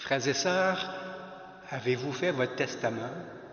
Frères et sœurs, avez-vous fait votre testament?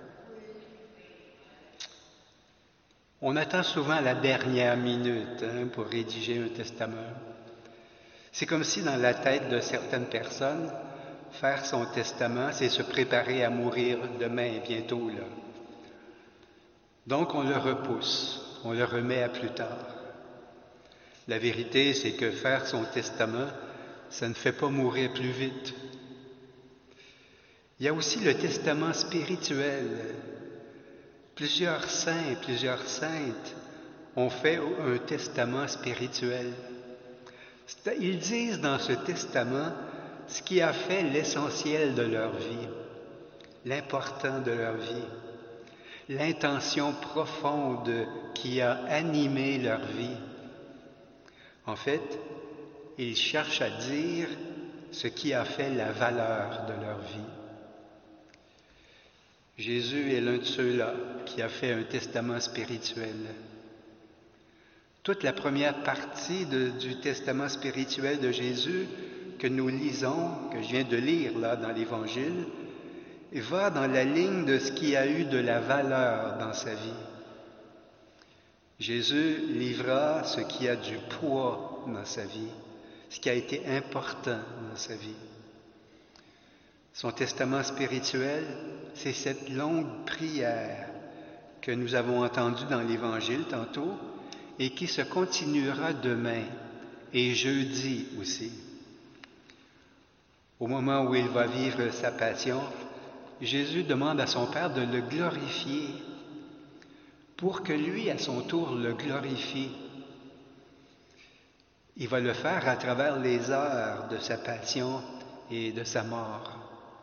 On attend souvent la dernière minute pour rédiger un testament. C'est comme si dans la tête de certaines personnes, faire son testament, c'est se préparer à mourir demain, bientôt là. Donc on le repousse, on le remet à plus tard. La vérité, c'est que faire son testament, ça ne fait pas mourir plus vite. Il y a aussi le testament spirituel. Plusieurs saints, plusieurs saintes ont fait un testament spirituel. Ils disent dans ce testament ce qui a fait l'essentiel de leur vie, l'important de leur vie, l'intention profonde qui a animé leur vie. En fait, ils cherchent à dire ce qui a fait la valeur de leur vie. Jésus est l'un de ceux-là qui a fait un testament spirituel. Toute la première partie du testament spirituel de Jésus que nous lisons, que je viens de lire là dans l'Évangile, va dans la ligne de ce qui a eu de la valeur dans sa vie. Jésus livra ce qui a du poids dans sa vie, ce qui a été important dans sa vie. Son testament spirituel, c'est cette longue prière que nous avons entendue dans l'Évangile tantôt et qui se continuera demain et jeudi aussi. Au moment où il va vivre sa passion, Jésus demande à son Père de le glorifier pour que lui, à son tour, le glorifie. Il va le faire à travers les heures de sa passion et de sa mort.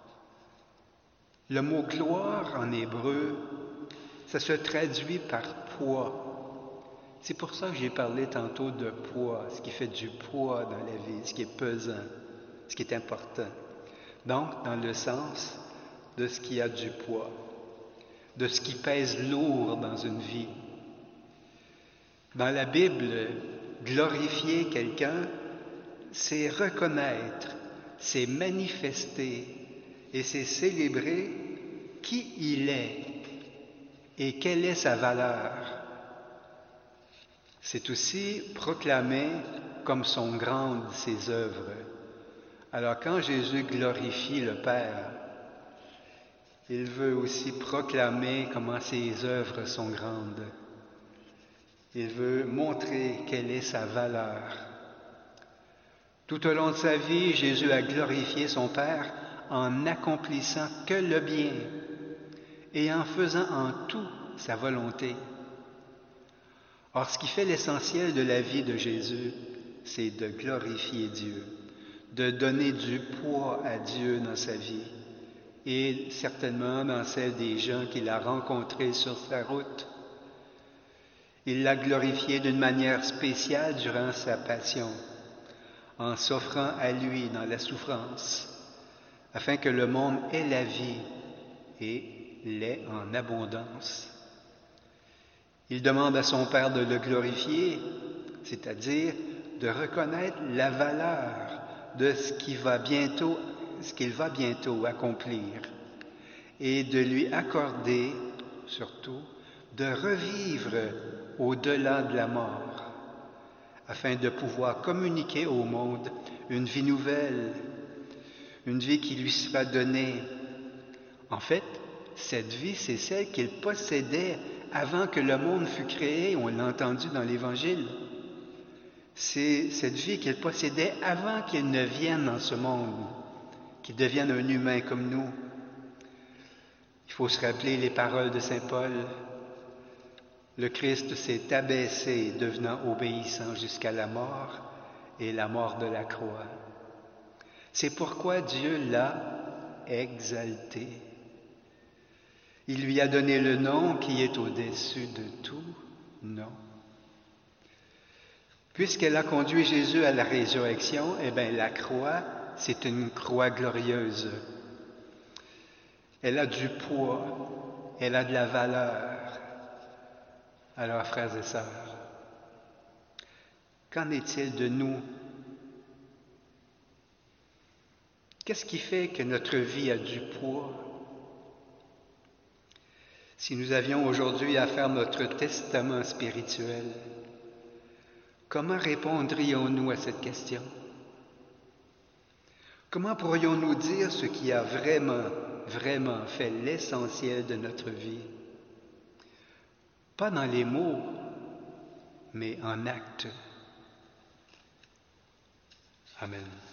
Le mot gloire en hébreu, ça se traduit par poids. C'est pour ça que j'ai parlé tantôt de poids, ce qui fait du poids dans la vie, ce qui est pesant, ce qui est important. Donc, dans le sens de ce qui a du poids, de ce qui pèse lourd dans une vie. Dans la Bible, glorifier quelqu'un, c'est reconnaître, c'est manifester et c'est célébrer qui il est et quelle est sa valeur. C'est aussi proclamer comme sont grandes ses œuvres. Alors quand Jésus glorifie le Père, il veut aussi proclamer comment ses œuvres sont grandes. Il veut montrer quelle est sa valeur. Tout au long de sa vie, Jésus a glorifié son Père en n'accomplissant que le bien et en faisant en tout sa volonté. Or, ce qui fait l'essentiel de la vie de Jésus, c'est de glorifier Dieu, de donner du poids à Dieu dans sa vie et certainement dans celle des gens qu'il a rencontrés sur sa route. Il l'a glorifié d'une manière spéciale durant sa passion, en s'offrant à lui dans la souffrance, afin que le monde ait la vie et l'ait en abondance. Il demande à son Père de le glorifier, c'est-à-dire de reconnaître la valeur de ce qu'il va bientôt accomplir et de lui accorder, surtout, de revivre au-delà de la mort, afin de pouvoir communiquer au monde une vie nouvelle, une vie qui lui sera donnée. En fait, cette vie, c'est celle qu'il possédait avant que le monde fût créé, on l'a entendu dans l'Évangile. C'est cette vie qu'il possédait avant qu'il ne vienne dans ce monde, qu'il devienne un humain comme nous. Il faut se rappeler les paroles de Saint Paul. Le Christ s'est abaissé, devenant obéissant jusqu'à la mort et la mort de la croix. C'est pourquoi Dieu l'a exalté. Il lui a donné le nom qui est au-dessus de tout nom. Puisqu'elle a conduit Jésus à la résurrection, la croix, c'est une croix glorieuse. Elle a du poids, elle a de la valeur. Alors, frères et sœurs, qu'en est-il de nous? Qu'est-ce qui fait que notre vie a du poids? Si nous avions aujourd'hui à faire notre testament spirituel, comment répondrions-nous à cette question? Comment pourrions-nous dire ce qui a vraiment fait l'essentiel de notre vie? Pas dans les mots, mais en actes. Amen.